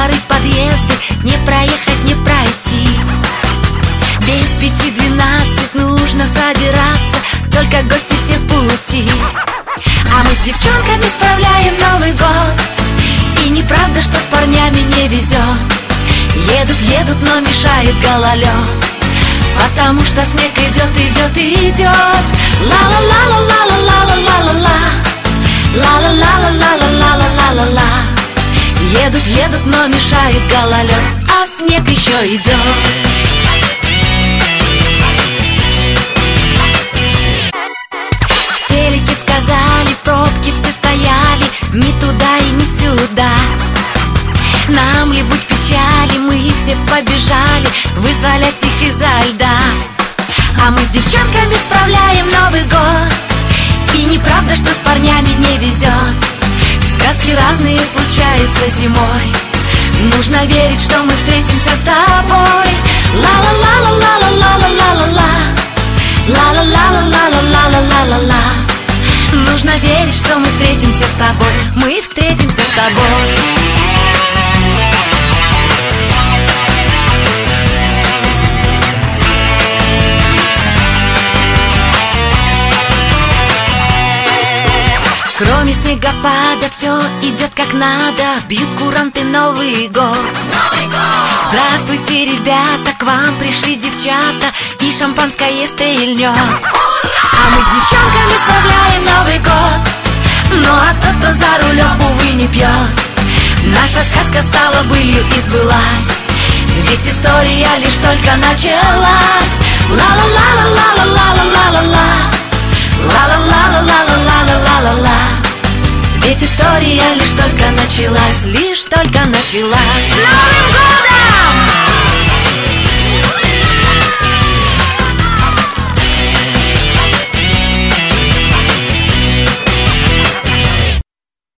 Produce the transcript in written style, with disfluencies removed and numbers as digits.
дворы, подъезды, не проехать, не пройти. Без 5:12 нужно собираться, только гости все в пути. А мы с девчонками справляем Новый год. И неправда, что с парнями не везет. Едут, но мешает гололед, потому что снег идет, идет и идет. Ла-ла-ла-ла-ла-ла-ла-ла-ла-ла. Ла-ла-ла-ла-ла-ла-ла-ла-ла. Едут, но мешает гололед, а снег еще идет. В телеке сказали, пробки все стояли, ни туда и ни сюда. Нам ли быть печали, мы все побежали вызволять их изо льда. А мы с девчонками справляем Новый год. И неправда, что с парнями не везет. Сказки разные случаются зимой. Нужно верить, что мы встретимся с тобой. Ла-ла-ла-ла-ла-ла-ла-ла-ла-ла. Ла-ла-ла-ла-ла-ла-ла-ла-ла. Нужно верить, что мы встретимся с тобой. Мы встретимся с тобой. Кроме снегопада все идет как надо. Бьют куранты, Новый год. Здравствуйте, ребята, к вам пришли девчата, и шампанское стрельнет. А мы с девчонками справляем Новый год. Ну а тот, кто за рулем, увы, не пьет. Наша сказка стала былью и сбылась, ведь история лишь только началась. Ла-ла-ла-ла-ла-ла-ла-ла-ла-ла. Ла-ла-ла-ла-ла-ла-ла-ла-ла. Ведь история лишь только началась, лишь только началась.